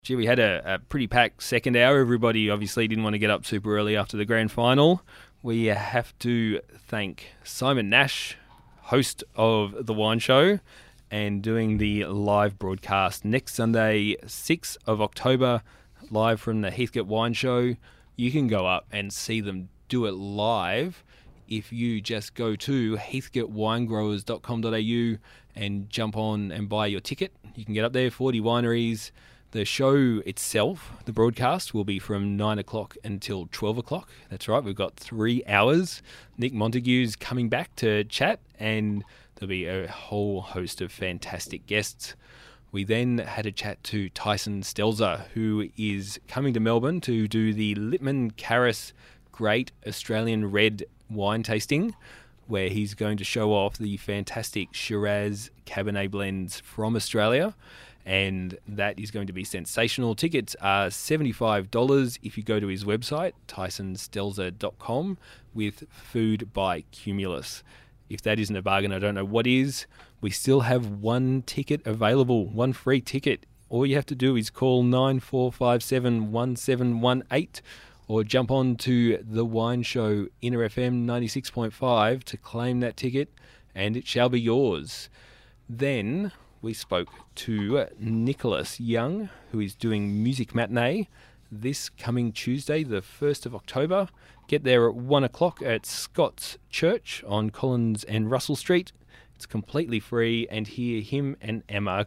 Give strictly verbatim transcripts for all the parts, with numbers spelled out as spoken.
Gee, we had a, a pretty packed second hour. Everybody obviously didn't want to get up super early after the grand final. We have to thank Simon Nash, host of The Wine Show, and doing the live broadcast next Sunday, sixth of October, live from the Heathcote Wine Show. You can go up and see them do it live if you just go to heathcote wine growers dot com dot a u and jump on and buy your ticket. You can get up there, forty wineries. The show itself, the broadcast, will be from nine o'clock until twelve o'clock. That's right, we've got three hours. Nick Montague's coming back to chat, and there'll be a whole host of fantastic guests. We then had a chat to Tyson Stelzer, who is coming to Melbourne to do the Littman Caris Great Australian Red wine tasting, where he's going to show off the fantastic Shiraz Cabernet blends from Australia. And that is going to be sensational. Tickets are seventy-five dollars if you go to his website, tyson stelzer dot com, with food by Cumulus. If that isn't a bargain, I don't know what is. We still have one ticket available, one free ticket. All you have to do is call nine four five seven, one seven one eight or jump on to The Wine Show, Inner F M ninety-six point five to claim that ticket, and it shall be yours. Then we spoke to Nicholas Young, who is doing Music Matinee this coming Tuesday, the first of October. Get there at one o'clock at Scott's Church on Collins and Russell Street. It's completely free, and hear him and Emma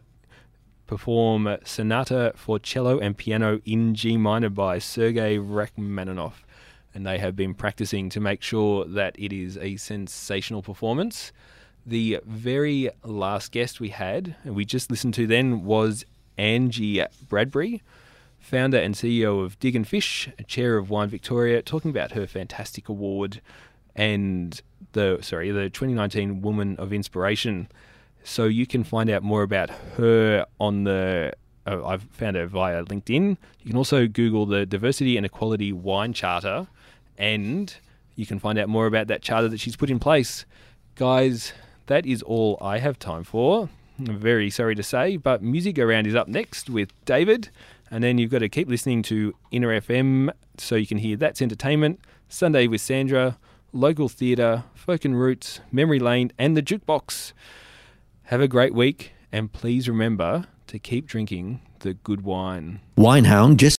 perform Sonata for Cello and Piano in G minor by Sergei Rachmaninoff. And they have been practicing to make sure that it is a sensational performance. The very last guest we had, and we just listened to then, was Angie Bradbury, founder and C E O of Dig and Fish, chair of Wine Victoria, talking about her fantastic award and the sorry the twenty nineteen Woman of Inspiration. So you can find out more about her on the, uh, I've found her via LinkedIn. You can also Google the Diversity and Equality Wine Charter, and you can find out more about that charter that she's put in place. Guys, that is all I have time for. I'm very sorry to say, but Music Around is up next with David, and then you've got to keep listening to Inner F M so you can hear That's Entertainment, Sunday with Sandra, Local Theatre, Folk and Roots, Memory Lane, and The Jukebox. Have a great week, and please remember to keep drinking the good wine. Winehound just